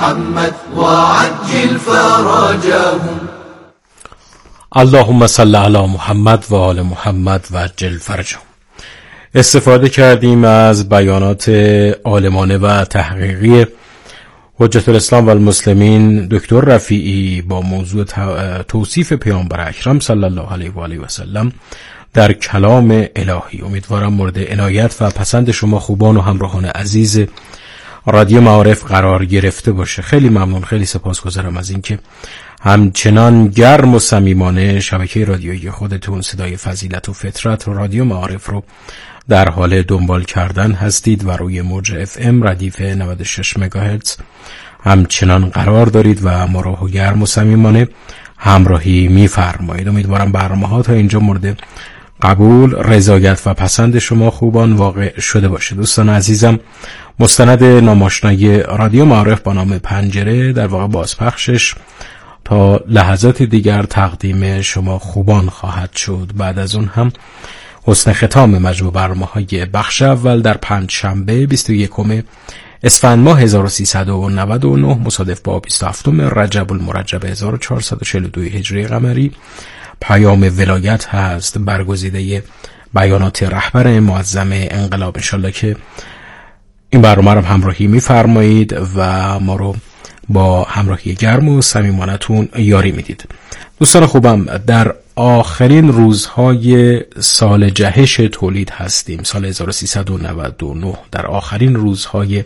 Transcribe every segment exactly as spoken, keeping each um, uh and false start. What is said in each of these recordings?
محمد وعجل فرجهم. اللهم صل علی محمد و آل محمد و عجل فرجهم. استفاده کردیم از بیانات عالمانه و تحقیقی حجت الاسلام و المسلمین دکتر رفیعی با موضوع توصیف پیامبر اکرم صلی الله علیه و آله و سلم در کلام الهی. امیدوارم مورد عنایت و پسند شما خوبان و همراهان عزیز رادیو معارف قرار گرفته باشه. خیلی ممنون، خیلی سپاسگزارم از اینکه همچنان گرم و صمیمانه شبکه رادیویی خودتون صدای فضیلت و فطرت و رادیو معارف رو در حال دنبال کردن هستید و روی موج اف ام ردیف نود و شش مگاهرتز همچنان قرار دارید و ما رو گرم و صمیمانه همراهی می‌فرمایید. امیدوارم برنامه‌ها تا اینجا مورد قبول، رضایت و پسند شما خوبان واقع شده باشه. دوستان عزیزم، مستند ناماشنای رادیو معارف با نام پنجره در واقع بازپخشش تا لحظات دیگر تقدیم شما خوبان خواهد شد. بعد از اون هم حسن ختام مجموع برنامه‌های بخش اول در پنج شنبه بیست و یکم اسفند ماه هزار و سیصد و نود و نه مصادف با بیست و هفتم رجب المرجب هزار و چهارصد و چهل و دو هجری قمری پیام ولایت هست، برگزیده بیانات رهبر معظم انقلاب. انشالله که این برنامه رو همراهی می‌فرمایید و ما رو با همراهی گرم و صمیمانه‌تون یاری میدید. دوستان خوبم، در آخرین روزهای سال جهش تولید هستیم، سال هزار و سیصد و نود و نه. در آخرین روزهای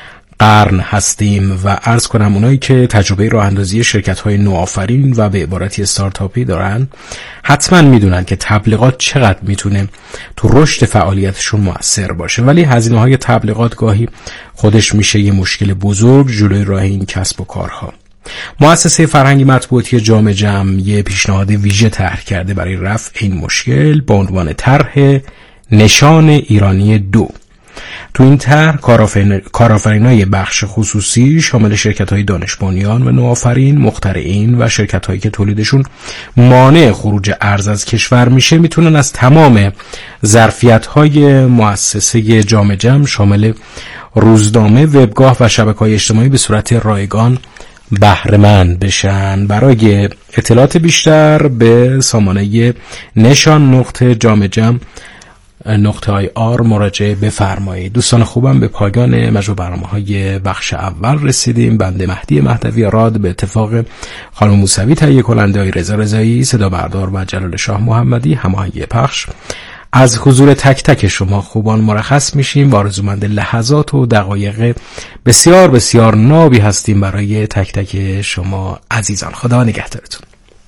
قرن هستیم و عرض کنم اونایی که تجربه راه اندازی شرکت‌های نوآفرین و به عبارتی استارتاپی دارن حتما میدونن که تبلیغات چقدر میتونه تو رشد فعالیتشون مؤثر باشه، ولی هزینه‌های تبلیغات گاهی خودش میشه یه مشکل بزرگ جلوی راه این کسب و کارها. مؤسسه فرهنگی مطبوعاتی جام جم یه پیشنهاد ویژه طرح کرده برای رفع این مشکل با عنوان طرح نشان ایرانی دو. تو این طرح کارآفرینای بخش خصوصی شامل شرکت‌های دانش بنیان و نوآفرین، مخترعین و شرکت‌هایی که تولیدشون مانع خروج ارز از کشور میشه میتونن از تمام ظرفیت‌های مؤسسه جام جم شامل روزنامه، وبگاه و شبکه‌های اجتماعی به صورت رایگان بهره مند بشن. برای اطلاعات بیشتر به سامانه نشان نقطه جام جم نقطه آی آر مراجعه بفرمایید. دوستان خوبم، به پایان مجموع برنامه‌های بخش اول رسیدیم. بنده مهدی مهدوی راد به اتفاق خانم موسوی تهیه کننده های رضا رضایی، صدا بردار و جلال شاه محمدی هماهنگ پخش، از حضور تک تک شما خوبان مرخص میشیم و آرزومند لحظات و دقایق بسیار بسیار نابی هستیم برای تک تک شما عزیزان. خدا نگهدارتون.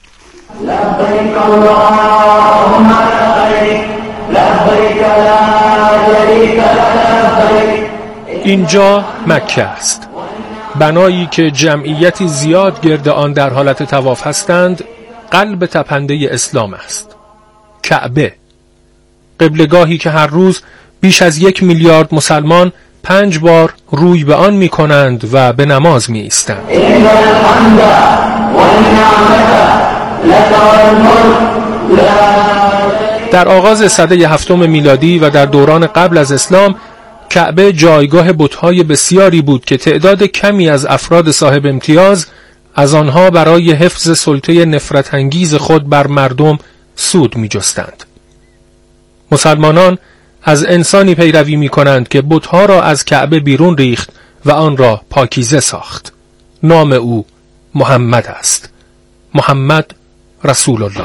لبیک اللهم لبیک لبیک لا شریک لک. اینجا مکه است، بنایی که جمعیتی زیاد گرد آن در حالت طواف هستند. قلب تپنده اسلام است. کعبه، قبلگاهی که هر روز بیش از یک میلیارد مسلمان پنج بار روی به آن می کنند و به نماز می ایستند. در آغاز سده هفتم میلادی و در دوران قبل از اسلام، کعبه جایگاه بت‌های بسیاری بود که تعداد کمی از افراد صاحب امتیاز از آنها برای حفظ سلطه نفرت انگیز خود بر مردم سود می جستند. مسلمانان از انسانی پیروی می کنند که بت‌ها را از کعبه بیرون ریخت و آن را پاکیزه ساخت. نام او محمد است. محمد رسول الله.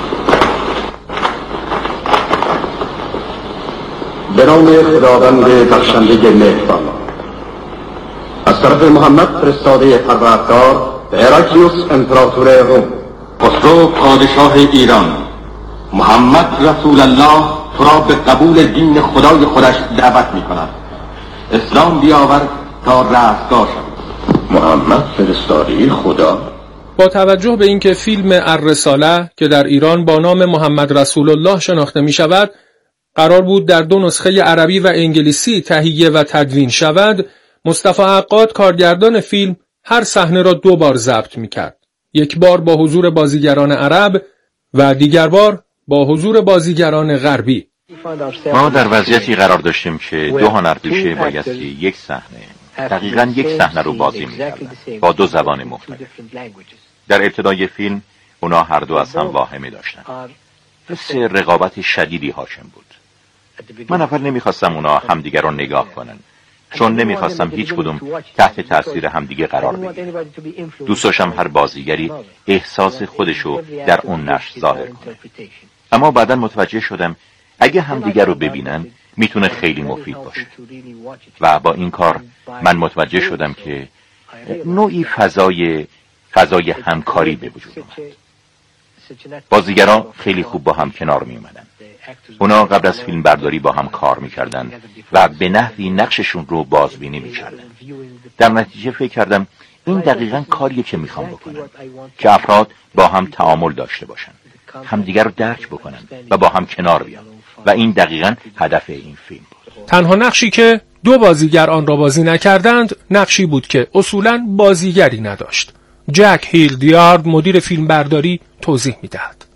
به نام خداوند بخشنده مهربان. از طرف محمد فرستاده پروردگار به هراکلیوس امپراتور روم، خسرو پادشاه ایران، محمد رسول الله تو را به قبول دین خدای خودش دعوت می کند. اسلام بیاور تا رستگار شود. محمد فرستاده خدا. با توجه به اینکه فیلم الرساله که در ایران با نام محمد رسول الله شناخته می شود قرار بود در دو نسخه عربی و انگلیسی تهیه و تدوین شود، مصطفی عقاد کارگردان فیلم هر صحنه را دو بار ضبط می کرد. یک بار با حضور بازیگران عرب و دیگر بار با حضور بازیگران غربی. ما در وضعیتی قرار داشتیم که دو هنرپیشه بایستی یک صحنه دقیقاً یک صحنه رو بازی می‌کردن با دو زبان مختلف. در ابتدای فیلم اونا هر دو از هم واهمه داشتن. حس رقابت شدیدی حاکم بود. من اول نمیخواستم اونا همدیگر رو نگاه کنن، چون نمیخواستم هیچ کدوم تحت تاثیر همدیگه قرار بگیره. دوست داشتم هر بازیگری احساس خودشو در اون نقش ظاهر کنه. اما بعداً متوجه شدم اگه همدیگر رو ببینن میتونه خیلی مفید باشه. و با این کار من متوجه شدم که نوعی فضای فضای همکاری به وجود اومد. بازیگران خیلی خوب با هم کنار می اومدن. اونا قبل از فیلم برداری با هم کار می کردن و به نحوی نقششون رو بازبینی می کردن. در نتیجه فکر کردم این دقیقاً کاریه که می خوام بکنم، که افراد با هم تعامل داشته باشن، همدیگر رو درک بکنن و با هم کنار بیان، و این دقیقاً هدف این فیلم بود. تنها نقشی که دو بازیگر آن را بازی نکردند نقشی بود که اصولاً بازیگری نداشت. جک هیل دیارد مدیر فیلم برداری توضیح می‌دهد.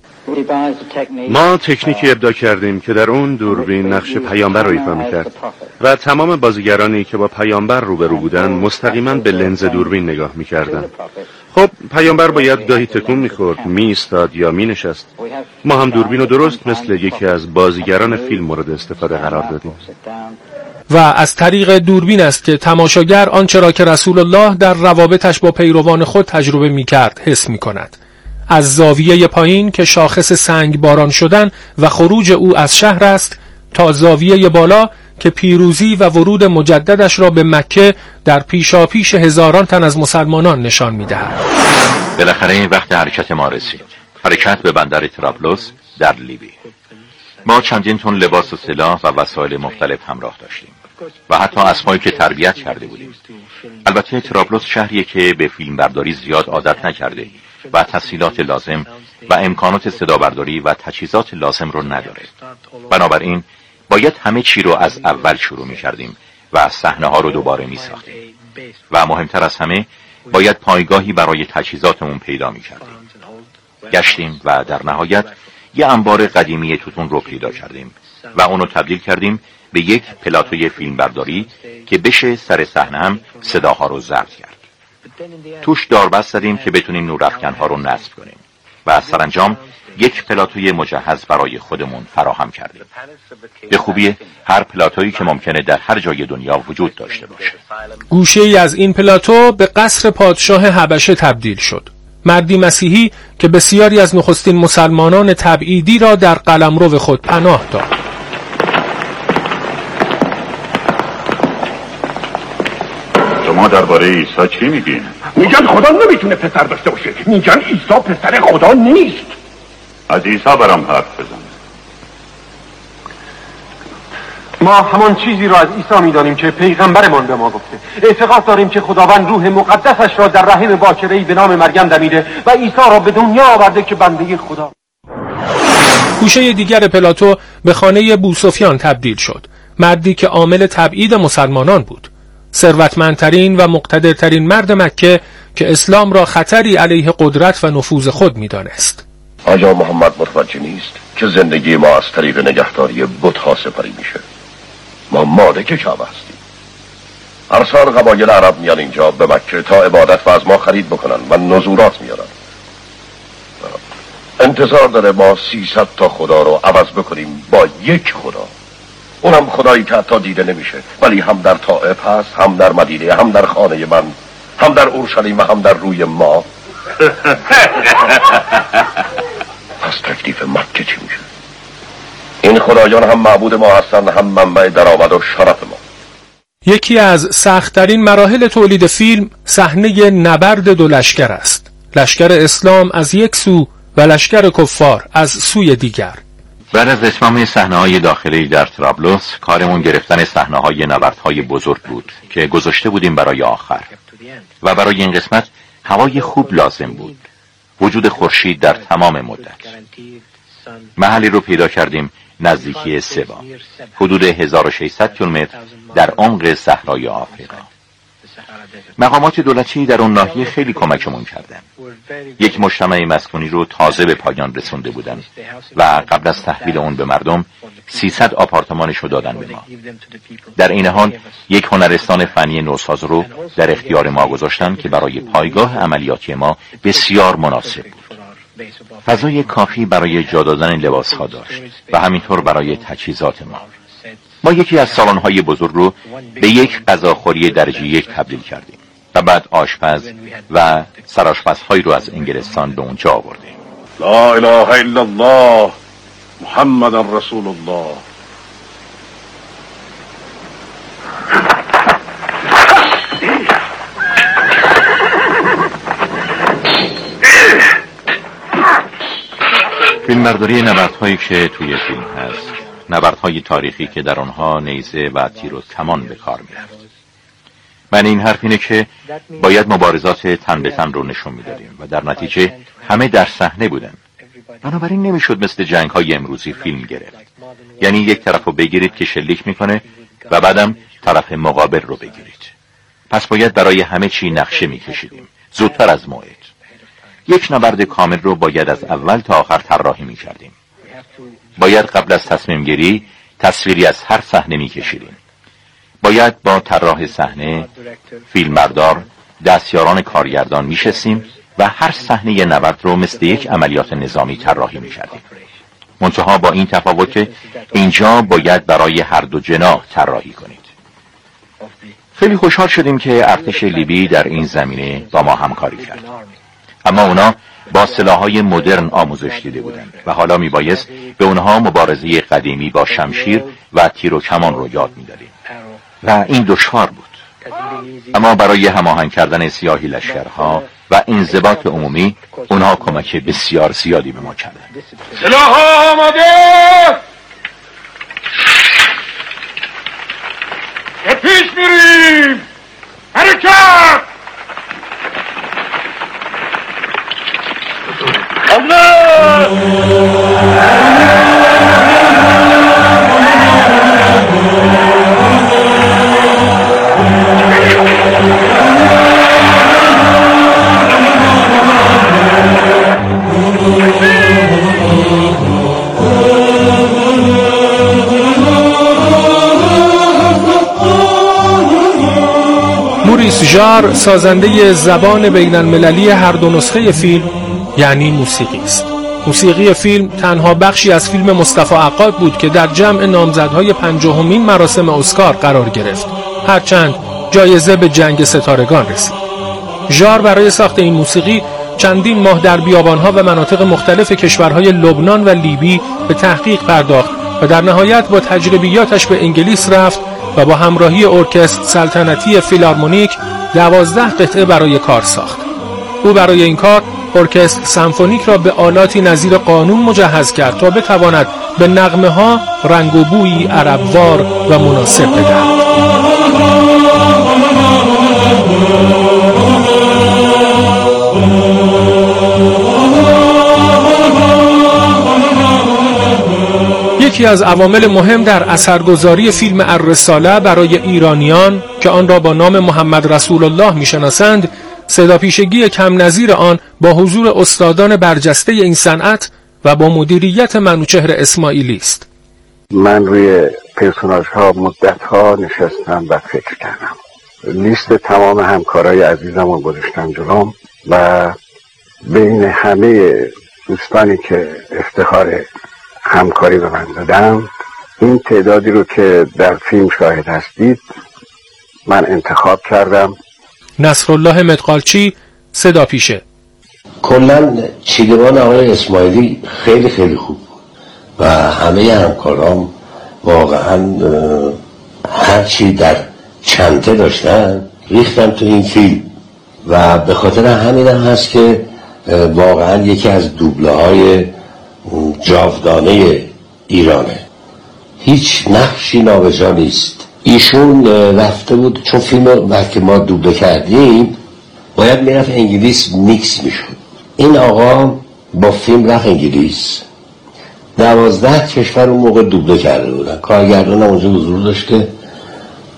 ما تکنیکی ابداع کردیم که در اون دوربین نقش پیامبر رو ایفا می‌کرد و تمام بازیگرانی که با پیامبر روبرو بودن مستقیما به لنز دوربین نگاه می‌کردن. خب پیامبر باید گاهی تکون می‌خورد، می‌ایستاد یا می‌نشست. ما هم دوربین رو درست مثل یکی از بازیگران فیلم مورد استفاده قرار دادیم. و از طریق دوربین است که تماشاگر آنچه را که رسول الله در روابطش با پیروان خود تجربه می‌کرد حس می‌کند. از زاویه پایین که شاخص سنگ باران شدن و خروج او از شهر است تا زاویه بالا که پیروزی و ورود مجددش را به مکه در پیشاپیش هزاران تن از مسلمانان نشان می‌دهد. بالاخره این وقت حرکت ما رسید. حرکت به بندر طرابلس در لیبی. ما چندین تن لباس و سلاح و وسایل مختلف همراه داشتیم و حتی اسبایی که تربیت کرده بودیم. البته طرابلس شهریه که به فیلم برداری زیاد عادت نکرده و تسهیلات لازم و امکانات صدابرداری و تجهیزات لازم رو نداره. بنابراین باید همه چی رو از اول شروع می کردیم و صحنه ها رو دوباره می ساختیم. و مهمتر از همه باید پایگاهی برای تجهیزاتمون پیدا می کردیم. گشتیم و در نهایت یه انبار قدیمی توتون رو پیدا کردیم و اونو تبدیل کردیم به یک پلاتوی فیلم برداری که بشه سر صحنه هم صداها رو ضبط کرد. توش داربست زدیم که بتونیم نورافکن‌ها رو نصب کنیم و سرانجام یک پلاتوی مجهز برای خودمون فراهم کردیم. به خوبی هر پلاتویی که ممکنه در هر جای دنیا وجود داشته باشه. گوشه‌ای از این پلاتو به قصر پادشاه حبشه تبدیل شد. مردی مسیحی که بسیاری از نخستین مسلمانان تبعیدی را در قلمرو خود پناه داد. شما درباره عیسی چی میگین؟ میگن خدا نمیتونه پسر داشته باشه. میگن عیسی پسر خدا نیست. از عیسی برام حرف بزن. ما همان چیزی را از عیسی میدانیم که پیغمبرمان به ما گفته. اعتقاد داریم که خداوند روح مقدسش را در رحم باکره‌ای به نام مریم دمیده و عیسی را به دنیا آورده که بنده خدا. گوشه دیگر پلاتو به خانه بوسفیان تبدیل شد. مردی که عامل تبعید مسلمانان بود. ثروتمندترین و مقتدرترین مرد مکه که اسلام را خطری علیه قدرت و نفوذ خود می‌دانست. آیا محمد متوجه نیست که زندگی ما از طریق نگهداری بت‌ها سپری میشه؟ ما مالک کعبه هستیم. هر سال قبایل عرب میان اینجا به مکه تا عبادت و از ما خرید بکنن و نذورات میارن. انتظار داره ما سیصد تا خدا رو عوض بکنیم با یک خدا، اونم خدایی که حتی دیده نمیشه، ولی هم در طائف هست، هم در مدینه، هم در خانه من، هم در اورشلیم و هم در روی ما. پس تکلیف مکه چی میشه؟ این خدایان هم معبود ما هستند، هم منبع درآمد و شرف ما. یکی از سخت‌ترین مراحل تولید فیلم صحنه نبرد دو لشکر است. لشکر اسلام از یک سو و لشکر کفار از سوی دیگر. بعد از اتمام صحنه‌های داخلی در طرابلس، کارمون گرفتن صحنه‌های نبردهای بزرگ بود که گذاشته بودیم برای آخر. و برای این قسمت هوای خوب لازم بود. وجود خورشید در تمام مدت. محلی رو پیدا کردیم نزدیکی سبا، حدود هزار و ششصد کیلومتر در عمق صحرای آفریقا. مقامات دولتی در اون ناحیه خیلی کمکمون کردن. یک مجتمع مسکونی رو تازه به پایان رسونده بودن و قبل از تحویل اون به مردم سیصد آپارتمانش رو دادن به ما. در این حال یک هنرستان فنی نوساز رو در اختیار ما گذاشتن که برای پایگاه عملیاتی ما بسیار مناسب بود. فضای کافی برای جا دادن لباس‌ها داشت و همینطور برای تجهیزات ما. ما یکی از سالن‌های بزرگ رو به یک غذاخوری درجه یک تبدیل کردیم و بعد آشپز و سرآشپزهایی رو از انگلستان به اونجا آوردیم. لا اله الا الله محمد رسول الله. فیلمبرداری نبردهایی که توی فیلم هست، نبردهای تاریخی که در آنها نیزه و تیر و کمان به کار می‌رفت. من این حرف اینه که باید مبارزات تن به تن رو نشون میدادیم و در نتیجه همه در صحنه بودن. بنابراین نمیشد مثل جنگ‌های امروزی فیلم گرفت. یعنی یک طرف رو بگیرید که شلیک میکنه و بعدم طرف مقابل رو بگیرید. پس باید برای همه چی نقشه میکشیدیم زودتر از موعد. یک نبرد کامل رو باید از اول تا آخر طراحی میکردیم. باید قبل از تصمیم گیری تصویری از هر صحنه میکشیدیم. باید با طراح صحنه، فیلمبردار، دستیاران کارگردان میشستیم و هر صحنه نبرد رو مثل یک عملیات نظامی طراحی میکردیم. منتها با این تفاوت که اینجا باید برای هر دو جناح طراحی کنید. خیلی خوشحال شدیم که ارتش لیبی در این زمینه با ما همکاری کرد. اما اونا با سلاح‌های مدرن آموزش دیده بودند و حالا میبایست به اونها مبارزه قدیمی با شمشیر و تیر و کمان رو یاد میدادیم و این دشوار بود. اما برای هماهنگ کردن سیاهی لشکرها و انضباط عمومی اونها کمک بسیار زیادی به ما کردند. سلاح آماده! به پیش میریم! حرکت! موریس ژار سازنده زبان بین المللی هر دو نسخه فیلم یعنی موسیقی است. موسیقی فیلم تنها بخشی از فیلم مصطفی عقاد بود که در جمع نامزدهای پنجاهمین مراسم اسکار قرار گرفت، هرچند جایزه به جنگ ستارگان رسید. ژار برای ساخت این موسیقی چندین ماه در بیابانها و مناطق مختلف کشورهای لبنان و لیبی به تحقیق پرداخت و در نهایت با تجربیاتش به انگلیس رفت و با همراهی ارکستر سلطنتی فیلارمونیک دوازده قطعه برای کار ساخت. او برای این کار ارکستر سمفونیک را به آلاتی نظیر قانون مجهز کرد تا بتواند به نغمه ها رنگ و بویی عربوار و مناسب بدهد. یکی از عوامل مهم در اثرگذاری فیلم الرساله برای ایرانیان که آن را با نام محمد رسول الله میشناسند، صداپیشگی کم نظیر آن با حضور استادان برجسته این صنعت و با مدیریت منوچهر اسماعیلی است. من روی پرسوناژ ها مدت ها نشستم و فکر کردم. لیست تمام همکارای عزیزم رو گذاشتم جلوم و بین همه دوستانی که افتخار همکاری به من دادم، این تعدادی رو که در فیلم شاهد هستید من انتخاب کردم. نصرالله مدغالچی، صدا پیشه. کلاً چیدمان آقای اسماعیلی خیلی خیلی خوب بود و همه همکارام واقعاً هر چی در چنته داشتن ریختن تو این فیلم و به خاطر همین هم هست که واقعاً یکی از دوبله های جاودانه ایرانه. هیچ نقشی نابجا نیست. ایشون رفته بود چون فیلم وقتی ما دوبله کردیم باید میرفت انگلیس میکس میشد. این آقا با فیلم رفت انگلیس، دوازده کشور اون موقع دوبله کرده بودن. کارگردان اونجا حضور داشته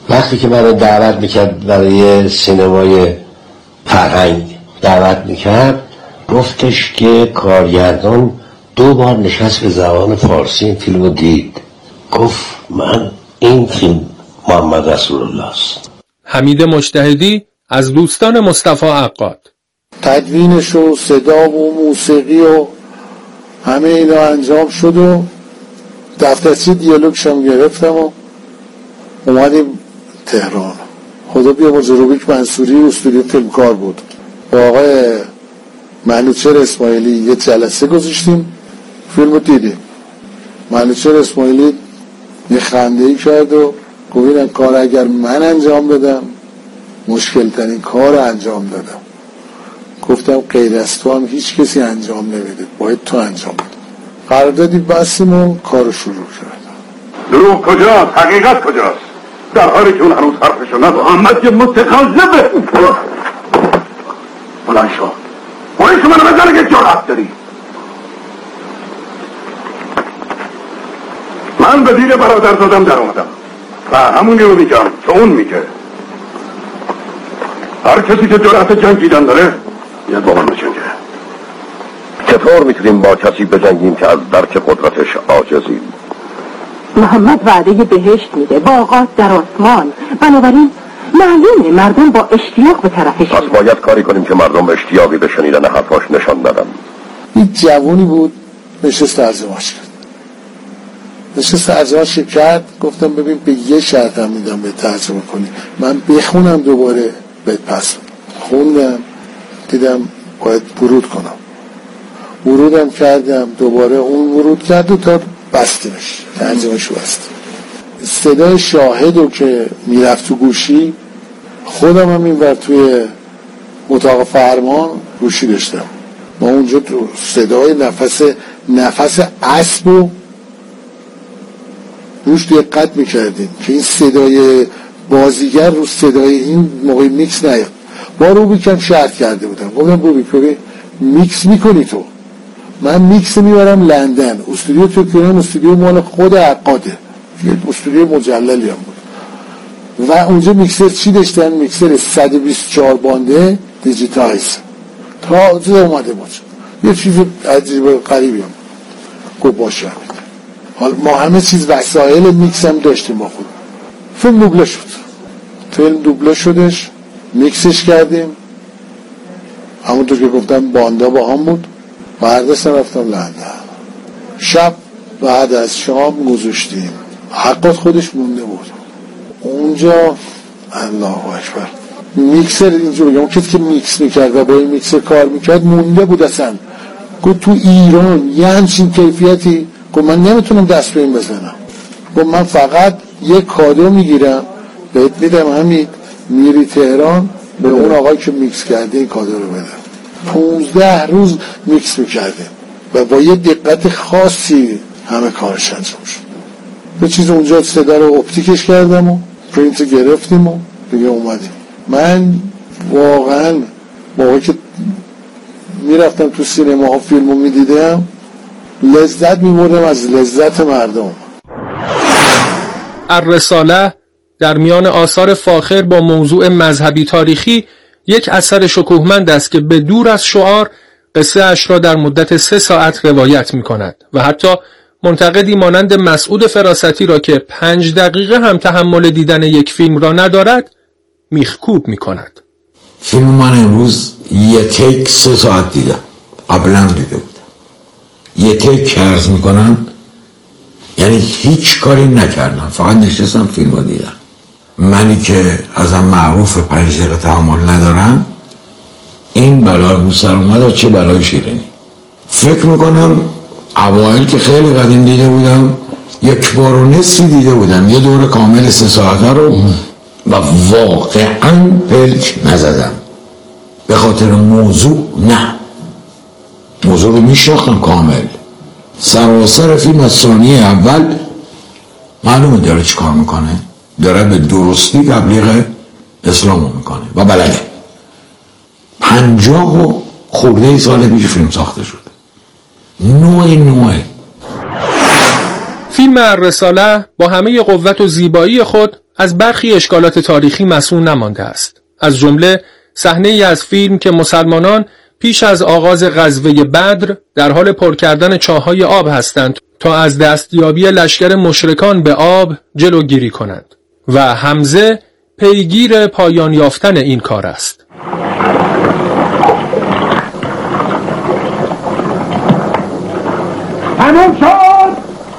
وقتی که منو دعوت میکرد برای سینمای فرهنگ دعوت میکرد، گفتش که کارگردان دو بار نشست به زبان فارسی این فیلمو دید، گفت من این فیلم محمد رسول الله است. حمید مجتهدی از دوستان مصطفی عقاد. تدوینش و صدا و موسیقی و همه اینا انجام شد و دفترچه دیالوگش هم گرفتم و اومدیم تهران. خدا بیا با روبیک منصوری استودیو فیلمکار بود، با آقای منوچهر اسماعیلی یه جلسه گذاشتیم، فیلمو دیدیم. منوچهر اسماعیلی یه خنده‌ای کرد و گفت این کار اگر من انجام بدم مشکل ترین کار انجام دادم. گفتم غیر از تو هم هیچ کسی انجام نمیده، باید تو انجام بده. قراردادی بستیم و کارو شروع کرد. دروغ کجاست؟ حقیقت کجاست؟ در حالی که اون هنوز حرفشو نزد. محمد که متخاذبه. بلند شو، بلند شو منو بزنه که جرأت داری. من به دیر برادر دادم در اومدم و همونی رو میگم که اون میگه. هر کسی که جرأت جنگیدن داره بیاد با من بجنگه. چطور میتونیم با کسی بجنگیم که از درک قدرتش عاجزیم؟ محمد وعده بهشت میده، باغات در آسمان، بنابراین معلومه مردم با اشتیاق به طرفش. پس باید کاری کنیم که مردم اشتیاقی به شنیدن حرفاش نشان بدن. این جوونی بود نشست ترجمه‌اش کرد، نشست ترجمه‌اش کرد. گفتم ببین به یه شرط هم میدم به ترجمه کنی، من بخونم دوباره بهت پس خوندم، دیدم باید ورود کنم، ورودم کردم، دوباره اون ورود کرد و تا بستیمش، ترجمه‌شو بستیم. صدای شاهدو که میرفت تو گوشی، خودم هم این ور توی اتاق فرمان گوشی داشتم، ما اونجا تو صدای نفس نفس اسبو روش دقت میکردیم که این صدای بازیگر رو صدای این موقع میکس نیاد. با روبیکم شرط کرده بودم، گفتم روبیک ببین میکس میکنی تو، من میکس میبرم لندن، استودیو تو کنم، استودیو مال خود عقاده، یه استودیو مجللی هم بود و اونجا میکسر چی داشتن؟ میکسر صد و بیست و چهار بانده دیجیتایز تازه اومده بود، یه چیز عجیب و غریبی هم. گفت باشه حالا ما همه چیز وسایل میکس هم داشتیم با خود. فیلم دوبله شد، فیلم دوبله شدش، میکسش کردیم، همونطور که گفتم باندا با هم بود. برداشتم رفتم لندن، شب بعد از شام گذاشتیم، حقات خودش مونده بود اونجا. الله اکبر، میکسر اینجا بگم، اون کسی که میکس میکرد و با این میکسر کار میکرد مونده بود اصلا. گفت تو ایران یه همچین کیفیتی، گفت من نمیتونم دست به این بزنم، گفت من فقط یه کادو میگیرم بهت میدم، همین میری تهران به اون آقای که میکس کرده این کادو رو بدم. پونزده روز میکس میکردیم و با یه دقت خاصی همه کارش انجام شد. به چیز اونجا صدا رو اپتیکش کردم و پرینت گرفتیم و دیگه اومدیم. من واقعا موقعی که میرفتم تو سینما ها فیلمو میدیدم لذت میبردم از لذت مردم. الرساله در میان آثار فاخر با موضوع مذهبی تاریخی یک اثر شکوهمند است که به دور از شعار قصه اش را در مدت سه ساعت روایت می کند و حتی منتقدی مانند مسعود فراستی را که پنج دقیقه هم تحمل دیدن یک فیلم را ندارد میخکوب می کند. فیلم من امروز یه تیک سه ساعت دیدم، قبلا دیده بودم. یه تیک عرض می کنم یعنی هیچ کاری نکردم، فقط نشستم فیلم رو دیدم. منی که ازم معروف پنج دقیقه تحمل ندارم، این بلای رو سر اومد، چه بلای شیرینی. فکر میکنم اوایل که خیلی قدیم دیده بودم، یک بار و نصفی دیده بودم یه دور کامل سه ساعته رو و واقعا پلک نزدم به خاطر موضوع. نه، موضوع رو میشناختم کامل، سراسر فیلم از ثانیه اول معلومه داره چی کار میکنه، داره به درستی تبلیغ اسلام رو میکنه و بلده. پنجاه و خورده سال پیش فیلم ساخته شده، نوع نوع. فیلم الرساله با همه قوت و زیبایی خود از برخی اشکالات تاریخی مصون نمانده است. از جمله صحنه‌ای از فیلم که مسلمانان پیش از آغاز غزوه بدر در حال پر کردن چاه‌های آب هستند تا از دستیابی لشکر مشرکان به آب جلوگیری کنند و حمزه پیگیر پایان یافتن این کار است. تمام شد.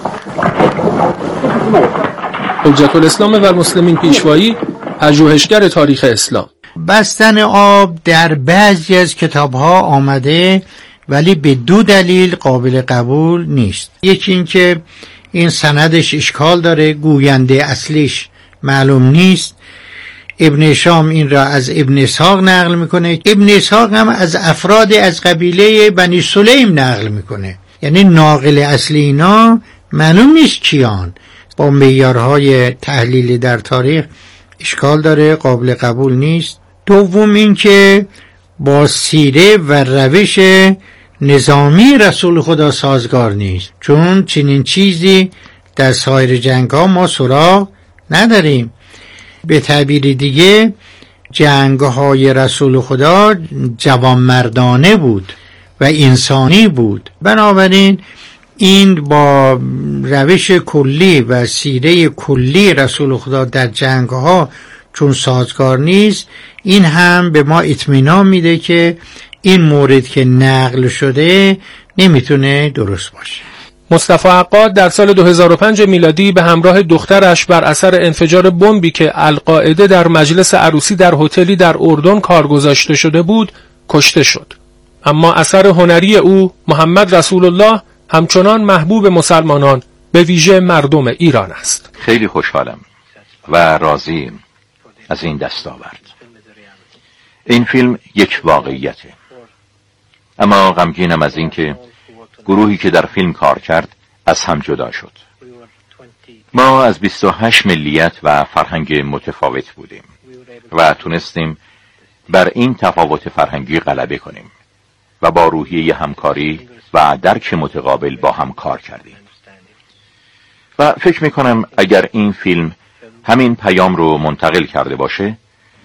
حجت الاسلام و المسلمین پیشوایی، پژوهشگر تاریخ اسلام. بستن آب در بعضی از کتاب‌ها آمده ولی به دو دلیل قابل قبول نیست. یکی این که این سندش اشکال داره، گوینده اصلیش معلوم نیست. ابن هشام این را از ابن اسحاق نقل میکنه، ابن اسحاق هم از افراد از قبیله بنی سلیم نقل میکنه، یعنی ناقل اصلی اینا معلوم نیست کیان. با معیارهای تحلیلی در تاریخ اشکال داره، قابل قبول نیست. دوم این که با سیره و روش نظامی رسول خدا سازگار نیست، چون چنین چیزی در سایر جنگ ها ما سراغ نداریم. به تعبیر دیگه جنگ های رسول خدا جوانمردانه بود و انسانی بود. بنابراین این با روش کلی و سیره کلی رسول خدا در جنگ ها چون سازگار نیست، این هم به ما اطمینان میده که این مورد که نقل شده نمیتونه درست باشه. مصطفی عقاد در سال دو هزار و پنج میلادی به همراه دخترش بر اثر انفجار بمبی که القاعده در مجلس عروسی در هتلی در اردن کار گذاشته شده بود کشته شد. اما اثر هنری او محمد رسول الله همچنان محبوب مسلمانان به ویژه مردم ایران است. خیلی خوشحالم و راضیم از این دستاورد. این فیلم یک واقعیته، اما غمگینم از این که گروهی که در فیلم کار کرد از هم جدا شد. ما از بیست و هشت ملیت و فرهنگ متفاوت بودیم و تونستیم بر این تفاوت فرهنگی غلبه کنیم و با روحیه همکاری و درک متقابل با هم کار کردیم. و فکر میکنم اگر این فیلم همین پیام رو منتقل کرده باشه،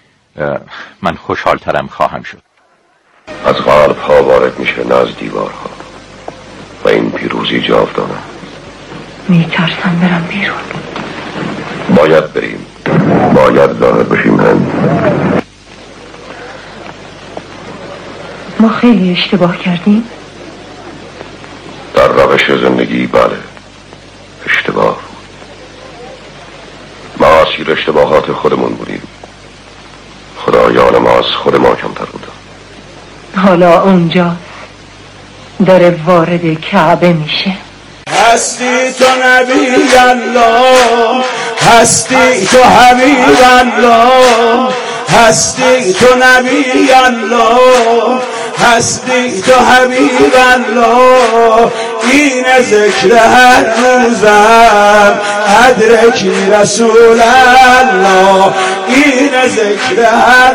من خوشحالترم خواهم شد. از قلب ها وارد میشه نه از دیوارها و این پیروزی جاودانه. میترسم برم بیرون. باید بریم، باید ظاهر بشیم هند. ما خیلی اشتباه کردیم. در روش زندگی بله اشتباه. ما اسیر اشتباهات خودمون بودیم. خدایان ما از خود ما کمتر بودن. حالا اونجا داره وارد کعبه میشه. هستی تو نبی الله، هستی تو حبیب الله، هستی تو نبی الله، هستی تو حبیب الله. این ذکر هر روزم ادرکی رسول الله، این ذکر هر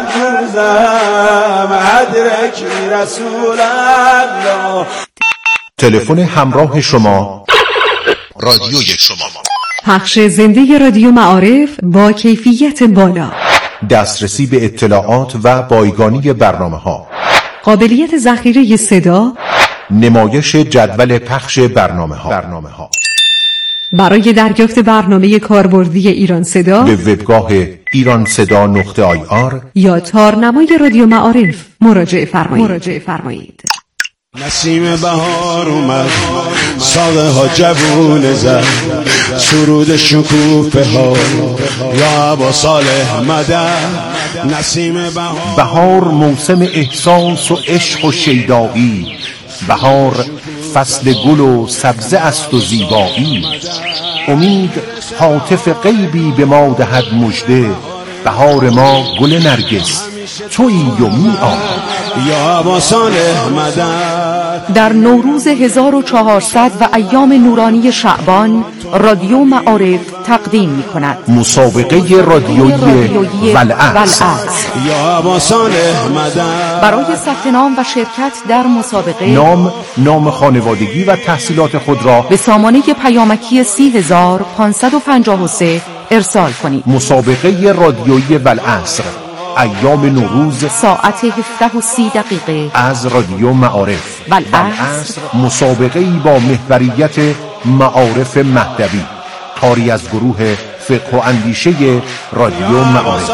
روزم ادرکی رسول الله. تلفن همراه شما، رادیوی شما، پخش زنده رادیو معارف با کیفیت بالا، دسترسی به اطلاعات و بایگانی برنامه ها، قابلیت ذخیره صدا، نمایش جدول پخش برنامه ها. برنامه ها برای دریافت برنامه کاربردی ایران صدا به وبگاه ایران صدا نقطه آی آر یا تارنمای رادیو معارف مراجعه فرمایید. مراجعه فرمایید. نسیم بهار اومد، ساقه ها جوون زد، سرود شکوفه ها یا ابا صالح مدد. نسیم بهار بهار موسم احساس و عشق و شیدایی، بهار فصل گل و سبزه است و زیبایی. امید هاتف غیبی به ما دهد مژده، بهار ما گل نرگس تویی و می آمد یا ابا صالح مدد. در نوروز هزار و چهارصد و ایام نورانی شعبان رادیو معارف تقدیم می کند مسابقه رادیویی ولعت. یا ابا صالح مدد. برای ثبت نام و شرکت در مسابقه نام، نام خانوادگی و تحصیلات خود را به سامانه پیامکی سی هزار پانصد و پنجاه و سه ارسال کنید. مسابقه رادیویی والعصر، ایام نوروز، ساعت هفده و سی دقیقه از رادیو معارف. والعصر مسابقه‌ای با محوریت معارف مهدوی، کاری از گروه فقه و اندیشه رادیو معارف.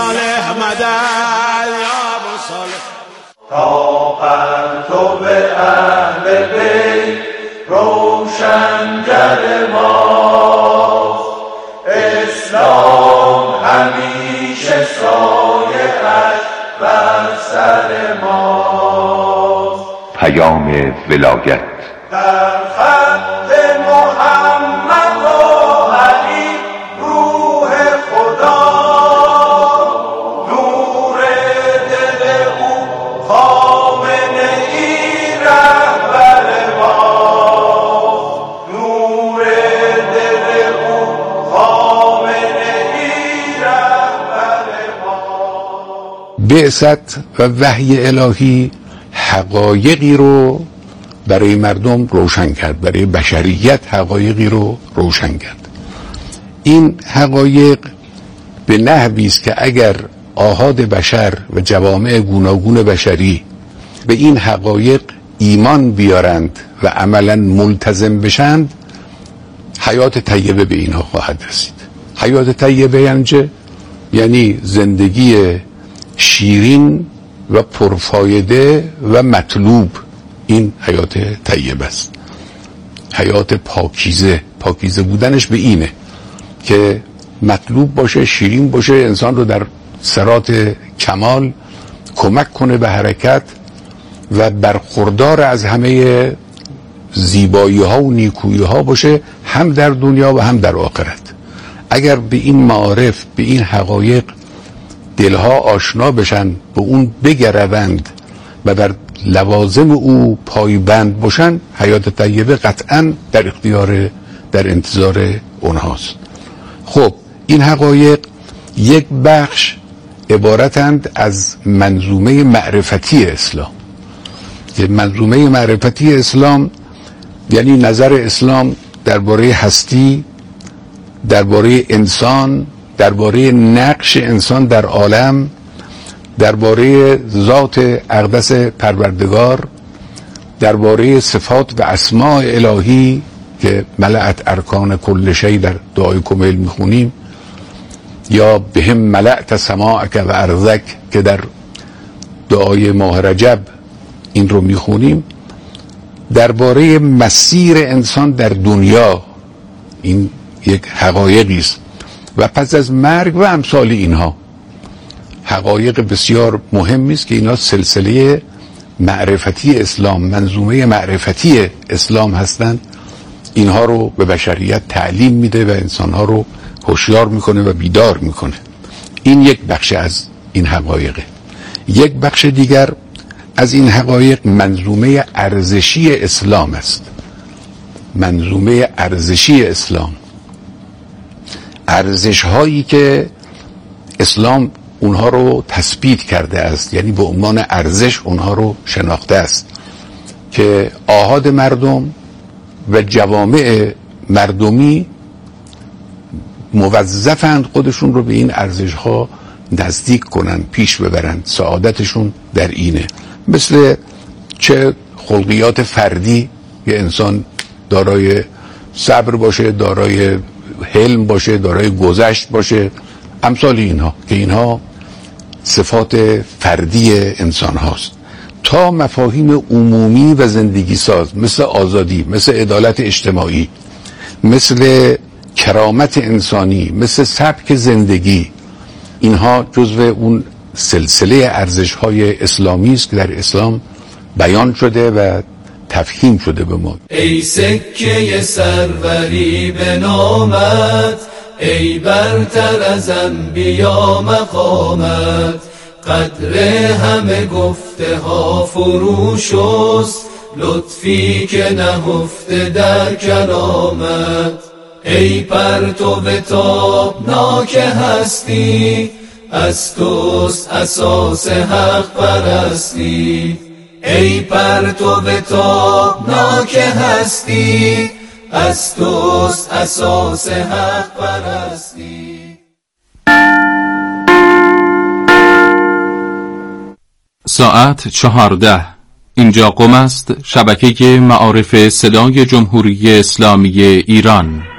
تا پرتو اهل بیت روشنگر ماست، اسلام همیشه سایه اش بر سر ماست. پیام ولایت در خط محمد و علی روح خدا، نور دل او خامنه ای رهبر ما، نور دل او خامنه ای رهبر ما. بعثت و وحی الهی حقایقی رو برای مردم روشن کرد، برای بشریت حقایقی رو روشن کرد. این حقایق به نحوی است که اگر آحاد بشر و جوامع گوناگون بشری به این حقایق ایمان بیارند و عملا ملتزم بشند، حیات طیبه به اینها خواهد رسید. حیات طیبه یعنی چه؟ یعنی زندگی شیرین و پرفایده و مطلوب. این حیات طیبه است، حیات پاکیزه. پاکیزه بودنش به اینه که مطلوب باشه، شیرین باشه، انسان رو در صراط کمال کمک کنه به حرکت و برخوردار از همه زیبایی ها و نیکویی ها باشه، هم در دنیا و هم در آخرت. اگر به این معارف، به این حقایق دلها آشنا بشن، به اون بگروند و بر لوازم او پایبند باشن، حیات طیبه قطعا در اختیار، در انتظار اونهاست. خب این حقایق یک بخش عبارتند از منظومه معرفتی اسلام. که منظومه معرفتی اسلام یعنی نظر اسلام درباره هستی، درباره انسان، درباره نقش انسان در عالم، درباره ذات اقدس پروردگار، درباره صفات و اسماء الهی که ملأت ارکان کل شی در دعای کمیل میخونیم، یا بهم ملأت سماعک و ارضک که در دعای ماه رجب این رو میخونیم، درباره مسیر انسان در دنیا، این یک حقایقی است. و پس از مرگ و امثال اینها حقایق بسیار مهمی است که اینا سلسله معرفتی اسلام، منظومه معرفتی اسلام هستند. اینها رو به بشریت تعلیم میده و انسانها رو هوشیار میکنه و بیدار میکنه. این یک بخش از این حقایقه. یک بخش دیگر از این حقایق منظومه ارزشی اسلام است. منظومه ارزشی اسلام، ارزش هایی که اسلام اونها رو تثبیت کرده است، یعنی به عنوان ارزش اونها رو شناخته است که آحاد مردم و جوامع مردمی موظفند خودشون رو به این ارزش ها نزدیک کنن، پیش ببرن. سعادتشون در اینه. مثل چه خلقیات فردی، یه انسان دارای صبر باشه، دارای حلم باشه، دارای گذشت باشه، امثال اینها که اینها صفات فردی انسان هاست، تا مفاهیم عمومی و زندگی ساز مثل آزادی، مثل عدالت اجتماعی، مثل کرامت انسانی، مثل سبک زندگی، اینها جزو اون سلسله ارزش های اسلامی است که در اسلام بیان شده و تفهیم شده به ما. ای سکه سروری به نامت، ای برتر از انبیا مقامت، قدر همه گفته ها فروشست، لطفی که نهفته در کلامت. ای پرتو تابناک هستی، از توست اساس حق پرستی. ای پرتو تابناک هستی، از توست اساس حق پرستی. ساعت چهارده. اینجا قم است، شبکه معارف صدای جمهوری اسلامی ایران.